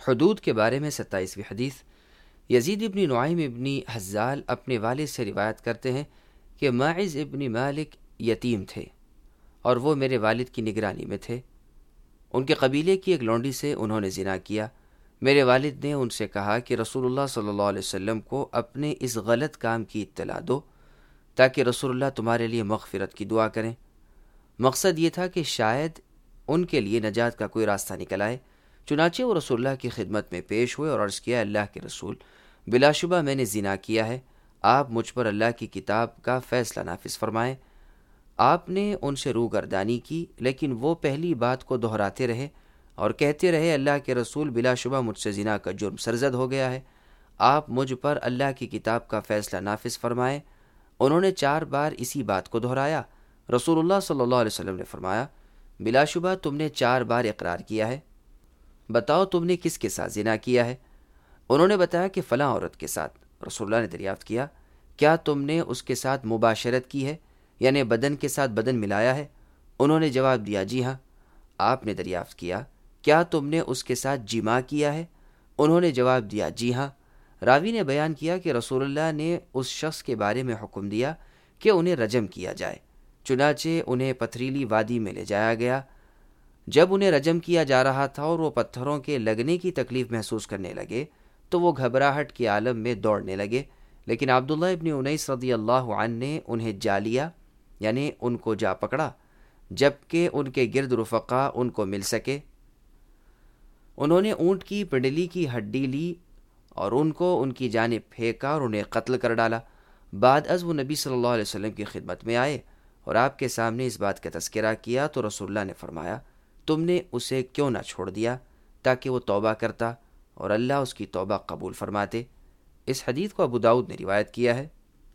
حدود کے بارے میں 27ویں حدیث۔ یزید ابن نعیم ابن حزال اپنے والد سے روایت کرتے ہیں کہ ماعز ابن مالک یتیم تھے اور وہ میرے والد کی نگرانی میں تھے۔ ان کے قبیلے کی ایک لونڈی سے انہوں نے زنا کیا۔ میرے والد نے ان سے کہا کہ رسول اللہ صلی اللہ علیہ وسلم کو اپنے اس غلط کام کی اطلاع دو تاکہ رسول اللہ تمہارے لیے مغفرت کی دعا کریں۔ مقصد یہ تھا کہ شاید ان کے لیے نجات کا کوئی راستہ نکل آئے۔ چنانچہ وہ رسول اللہ کی خدمت میں پیش ہوئے اور عرض کیا، اللہ کے رسول، بلا شبہ میں نے زنا کیا ہے، آپ مجھ پر اللہ کی کتاب کا فیصلہ نافذ فرمائیں۔ آپ نے ان سے روگردانی کی، لیکن وہ پہلی بات کو دہراتے رہے اور کہتے رہے، اللہ کے رسول، بلا شبہ مجھ سے زنا کا جرم سرزد ہو گیا ہے، آپ مجھ پر اللہ کی کتاب کا فیصلہ نافذ فرمائیں۔ انہوں نے 4 بار اسی بات کو دہرایا۔ رسول اللہ صلی اللہ علیہ وسلم نے فرمایا، بلا شبہ تم نے 4 بار اقرار کیا ہے، بتاؤ تم نے کس کے ساتھ زنا کیا ہے؟ انہوں نے بتایا کہ فلاں عورت کے ساتھ۔ رسول اللہ نے دریافت کیا، کیا تم نے اس کے ساتھ مباشرت کی ہے، یعنی بدن کے ساتھ بدن ملایا ہے؟ انہوں نے جواب دیا، جی ہاں۔ آپ نے دریافت کیا، کیا تم نے اس کے ساتھ جماع کیا ہے؟ انہوں نے جواب دیا، جی ہاں۔ راوی نے بیان کیا کہ رسول اللہ نے اس شخص کے بارے میں حکم دیا کہ انہیں رجم کیا جائے۔ چنانچہ انہیں پتھریلی وادی میں لے جایا گیا۔ جب انہیں رجم کیا جا رہا تھا اور وہ پتھروں کے لگنے کی تکلیف محسوس کرنے لگے تو وہ گھبراہٹ کے عالم میں دوڑنے لگے، لیکن عبداللہ ابن انیس رضی اللہ عنہ نے انہیں جا لیا، یعنی ان کو جا پکڑا، جبکہ ان کے گرد رفقا ان کو مل سکے۔ انہوں نے اونٹ کی پنڈلی کی ہڈی لی اور ان کو ان کی جانب پھینکا اور انہیں قتل کر ڈالا۔ بعد از وہ نبی صلی اللہ علیہ وسلم کی خدمت میں آئے اور آپ کے سامنے اس بات کا تذکرہ کیا تو رسول اللہ نے فرمایا، تم نے اسے کیوں نہ چھوڑ دیا تاکہ وہ توبہ کرتا اور اللہ اس کی توبہ قبول فرماتے۔ اس حدیث کو ابو داؤد نے روایت کیا ہے۔